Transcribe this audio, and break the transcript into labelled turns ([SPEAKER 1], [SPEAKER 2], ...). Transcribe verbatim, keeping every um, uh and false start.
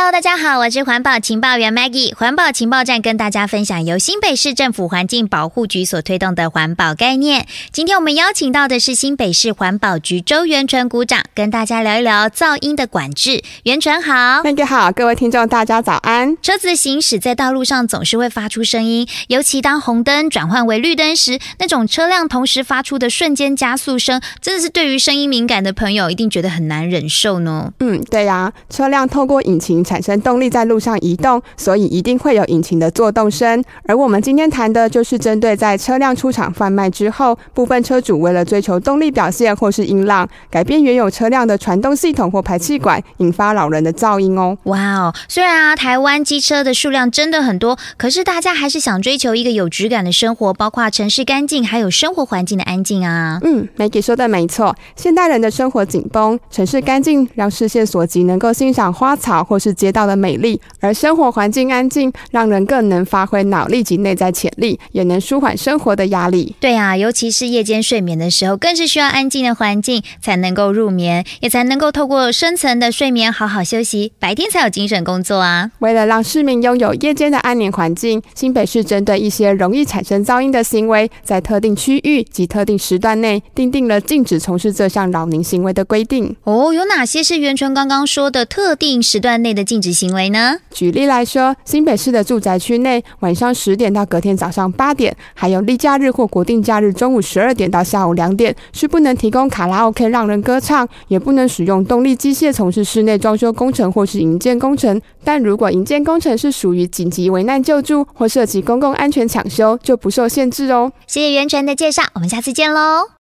[SPEAKER 1] Hello， 大家好，我是环保情报员 Maggie。环保情报站跟大家分享由新北市政府环境保护局所推动的环保概念。今天我们邀请到的是新北市环保局周元纯股长，跟大家聊一聊噪音的管制。元纯好。
[SPEAKER 2] Maggie好，各位听众大家早安。
[SPEAKER 1] 车子行驶在道路上总是会发出声音，尤其当红灯转换为绿灯时，那种车辆同时发出的瞬间加速声，真的是对于声音敏感的朋友一定觉得很难忍受呢。
[SPEAKER 2] 嗯，对呀、啊，车辆透过引擎产生动力在路上移动，所以一定会有引擎的作动声。而我们今天谈的就是针对在车辆出厂贩卖之后，部分车主为了追求动力表现或是音浪，改变原有车辆的传动系统或排气管，引发扰人的噪音哦。
[SPEAKER 1] 哇哦，虽然啊台湾机车的数量真的很多，可是大家还是想追求一个有质感的生活，包括城市干净，还有生活环境的安静啊。
[SPEAKER 2] 嗯 Maggie 说的没错，现代人的生活紧绷，城市干净让视线所及能够欣赏花草或是街道的美丽，而生活环境安静，让人更能发挥脑力及内在潜力，也能舒缓生活的压力。
[SPEAKER 1] 对啊，尤其是夜间睡眠的时候，更是需要安静的环境才能够入眠，也才能够透过深层的睡眠好好休息，白天才有精神工作啊。
[SPEAKER 2] 为了让市民拥有夜间的安宁环境，新北市针对一些容易产生噪音的行为，在特定区域及特定时段内订定了禁止从事这项扰民行为的规定。
[SPEAKER 1] 哦，有哪些是元纯刚刚说的特定时段内的禁止行为呢？
[SPEAKER 2] 举例来说，新北市的住宅区内，晚上十点到隔天早上八点，还有例假日或国定假日中午十二点到下午两点，是不能提供卡拉 OK 让人歌唱，也不能使用动力机械从事室内装修工程或是营建工程。但如果营建工程是属于紧急危难救助或涉及公共安全抢修，就不受限制哦。
[SPEAKER 1] 谢谢元纯的介绍，我们下次见喽。